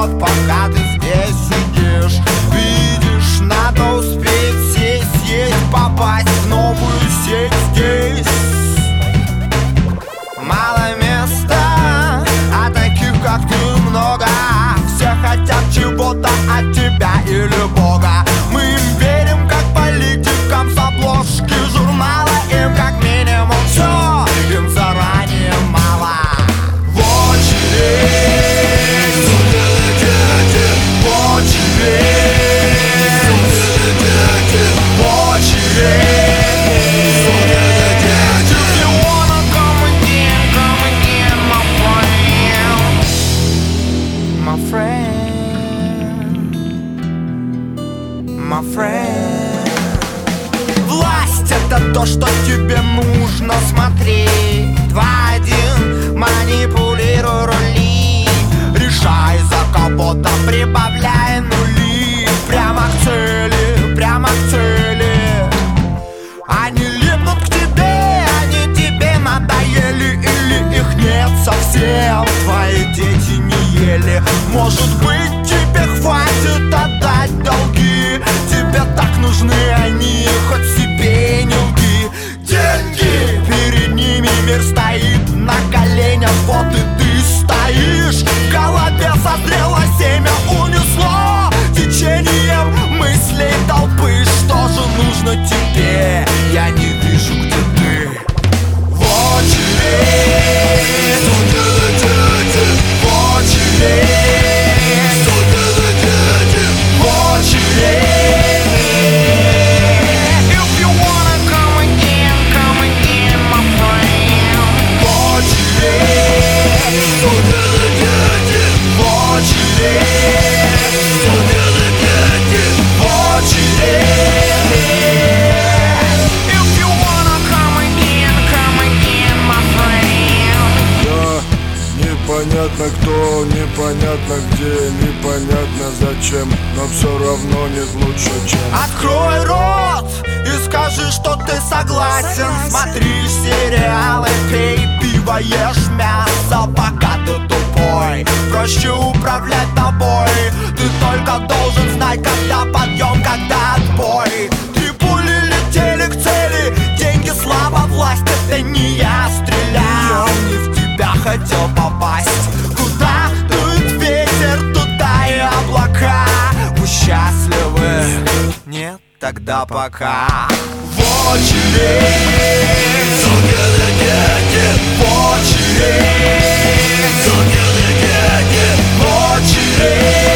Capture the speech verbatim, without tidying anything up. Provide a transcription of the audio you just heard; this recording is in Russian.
пройдет, пока ты здесь сидишь. Видишь, надо успеть сесть, есть, попасть в новую сеть здесь. Мало места, а таких как ты много. Все хотят чего-то от тебя или Бога. Мы им верим, как политикам с обложки журнала. Им как минимум все, им заранее мало. В очередь, в очередь, в очередь. My friend. Власть — это то, что тебе нужно смотреть. Два-один, манипулируй рули. Решай за кого-то, прибавляй нули. Прямо к цели, прямо к цели. Они липнут к тебе, они тебе надоели. Или их нет совсем, твои дети не ели. Может быть, тебе хватит отдать долги. Тебе так нужны они, хоть себе не лги. Деньги, перед ними мир стоит на коленях. Вот и ты стоишь. В голове созрело семя, унесло течением мыслей толпы. Что же нужно тебе? Я не вижу, где ты. В очередь, в очередь, в очередь. Непонятно кто, непонятно где, непонятно зачем, но все равно нет лучше, чем. Открой рот и скажи, что ты согласен. Смотри сериалы, пей пиво, ешь мясо, пока ты тупой. Проще управлять тобой. Ты только должен знать, когда подъем, когда отбой. Три пули летели к цели, деньги, слава, власть. Это не я стрелял, не в тебя хотел попасть. Куда дует ветер, туда и облака. Вы счастливы? Нет? Тогда пока. В очередь, в очередь, в очередь.